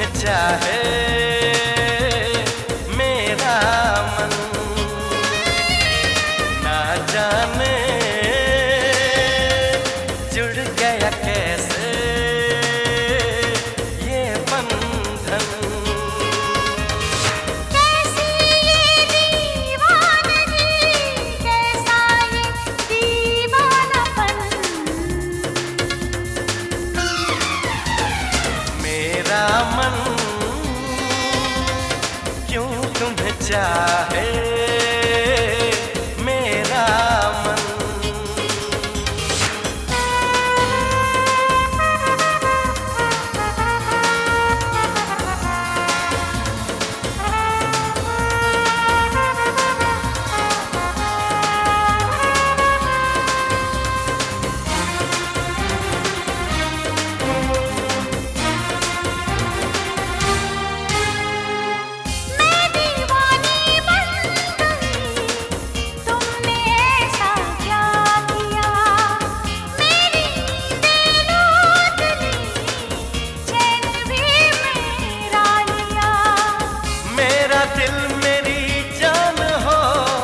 तुम्हें चाहे मेरा मन, ना जाने जुड़ गया कैसे ये बंधन। कैसी ये दीवानगी, कैसा ये दीवानापन, मेरा मन क्यों तुम्हें चाहे मेरा मन। मैं दीवानी बन गई, तुमने ऐसा क्या किया, मेरी नींदें लूट ली, चैन भी मेरा लिया। मेरा दिल मेरी जान हो,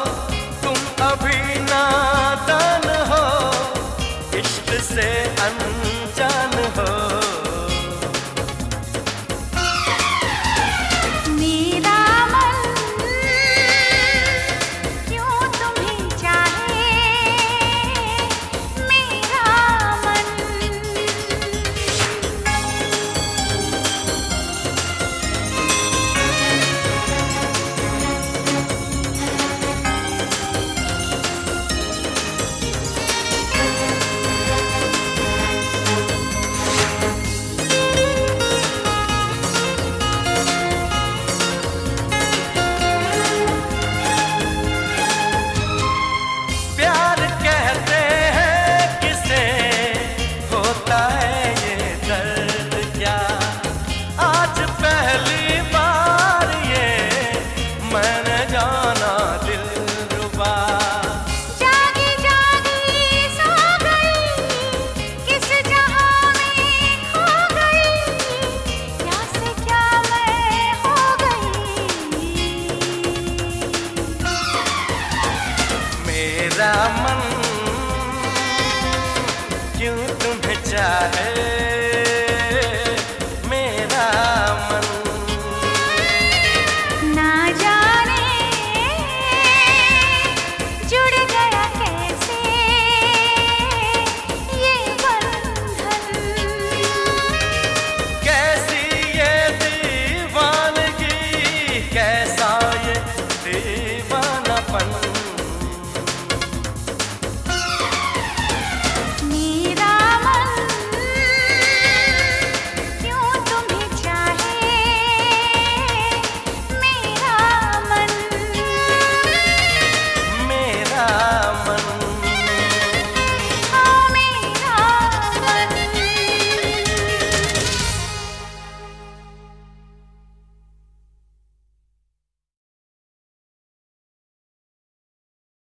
तुम अभी नादान हो, इश्क से